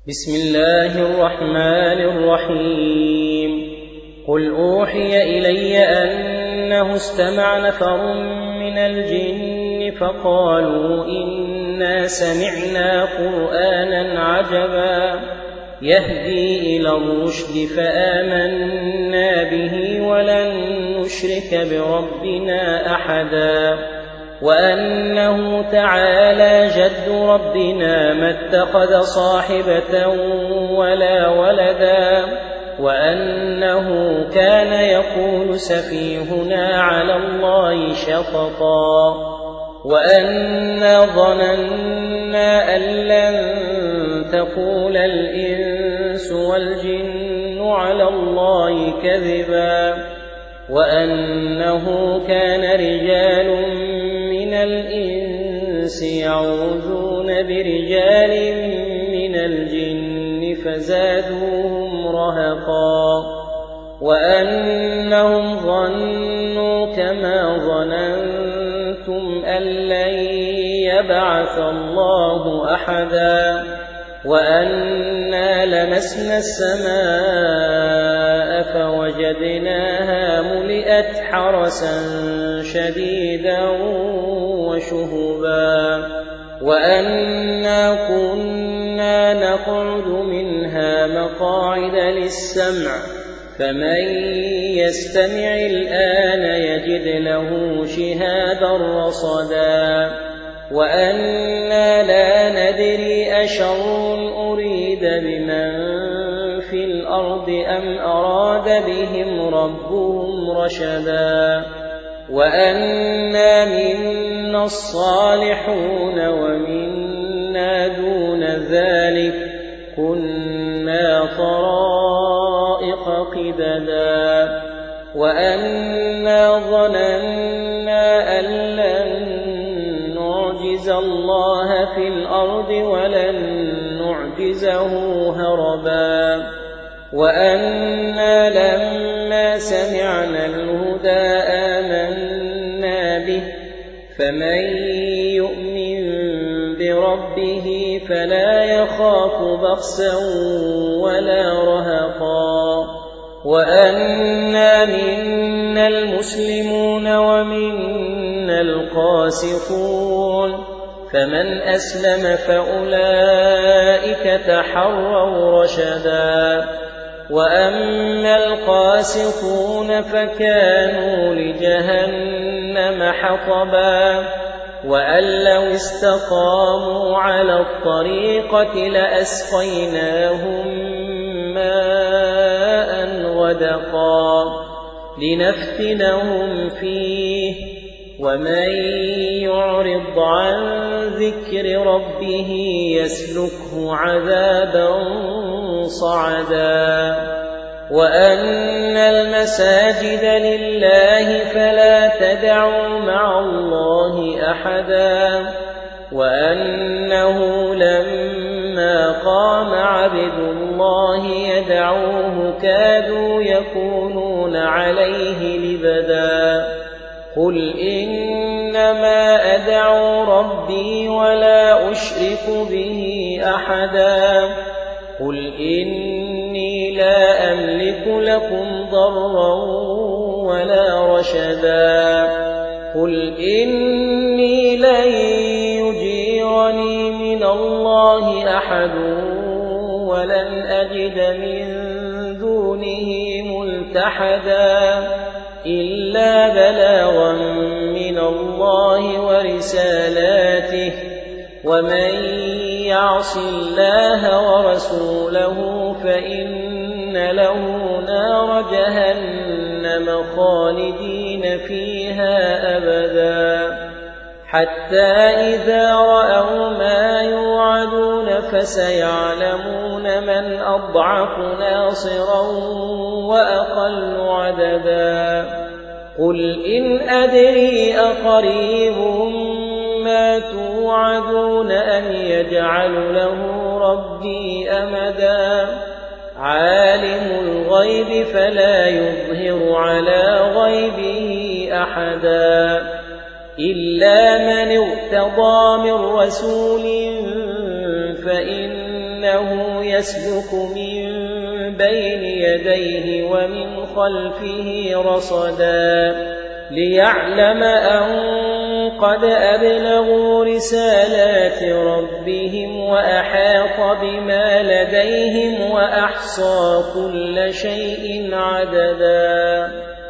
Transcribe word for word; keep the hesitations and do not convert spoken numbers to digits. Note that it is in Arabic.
بسم الله الرحمن الرحيم قل أوحي إلي أنه استمع نفر من الجن فقالوا إنا سمعنا قرآنا عجبا يهدي إلى الرشد فآمنا به ولن نشرك بربنا أحدا وأنه تعالى جد ربنا ما اتخذ صاحبة ولا ولدا وأنه كان يقول سفيهنا على الله شططا وأنا ظننا أن لن تقول الإنس والجن على الله كذبا وأنه كان رجال من الإنس يعوذون برجال من الجن فزادوهم رهقا وأنهم ظنوا كما ظننتم أن لن يبعث الله أحدا وأنا لمسنا السماء فوجدناها ملئت حرسا شديدا وشهبا وأنا كنا نقعد منها مقاعد للسمع فمن يستمع الآن يجد له شهابا رصدا وأنا لا ندري أشر أريد بمن في الأرض أم أراد بهم ربهم رشدا وأنا منا الصالحون ومنا دون ذلك كنا طرائق قددا وأنا ظننا أن لن نعجز الله في الأرض ولن نعجزه هربا وأنا لما سمعنا الهدى آمنا به فمن يؤمن بربه فلا يخاف بخسا ولا رهقا وأنا منا المسلمون ومنا القاسطون فمن أسلم فأولئك تحروا رشدا وأما القاسطون فكانوا لجهنم حطبا وأن لو استقاموا على الطريقة لأسقيناهم ماء غدقا لنفتنهم فيه ومن يعرض عن ذكر ربه يسلكه عذابا صعدا وأن المساجد لله فلا تدعوا مع الله أحدا وأنه لما قام عبد الله يدعوه كادوا يكونون عليه لبدا قل إنما أدعو ربي ولا أشرك به أحدا قل إني لا أملك لكم ضرا ولا رشدا قل إني لن يجيرني من الله أحد ولن أجد من دونه ملتحدا إلا بلاغا من الله ورسالاته ومن يعص الله ورسوله فإن له نار جهنم خالدين فيها أبدا حتى إذا رأوا ما يوعدون فسيعلمون من أضعف ناصرا وأقل عددا قل إن أدري أقريب ما توعدون أم يجعل له ربي أمدا عالم الغيب فلا يظهر على غيبه أحدا إلا من ارتضى من رسول فإن إنه يسلك من بين يديه ومن خلفه رصدا ليعلم أن قد أبلغوا رسالات ربهم وأحاط بما لديهم وأحصى كل شيء عددا.